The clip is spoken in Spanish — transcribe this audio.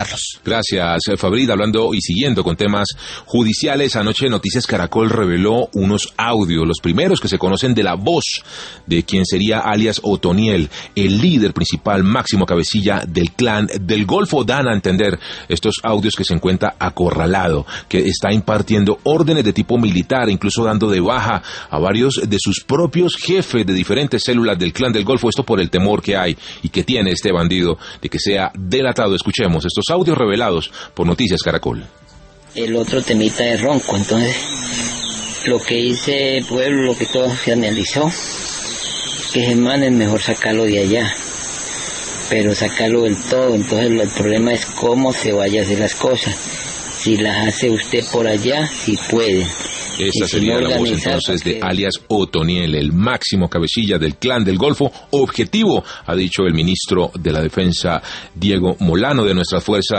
Gracias, Fabrid. Hablando y siguiendo con temas judiciales, anoche Noticias Caracol reveló unos audios, los primeros que se conocen de la voz de quien sería alias Otoniel, el líder principal, máximo cabecilla del clan del Golfo. Dan a entender estos audios que se encuentra acorralado, que está impartiendo órdenes de tipo militar, incluso dando de baja a varios de sus propios jefes de diferentes células del clan del Golfo. Esto por el temor que hay y que tiene este bandido de que sea delatado. Escuchemos estos audios revelados por Noticias Caracol. El otro temita de ronco, entonces lo que dice el pueblo, lo que todo se analizó, que ese man es mejor sacarlo de allá, pero sacarlo del todo. Entonces el problema es cómo se vaya a hacer las cosas, si las hace usted por allá, si puede. Esta sería la voz entonces de alias Otoniel, el máximo cabecilla del clan del Golfo. Objetivo, ha dicho el ministro de la Defensa, Diego Molano, de nuestras fuerzas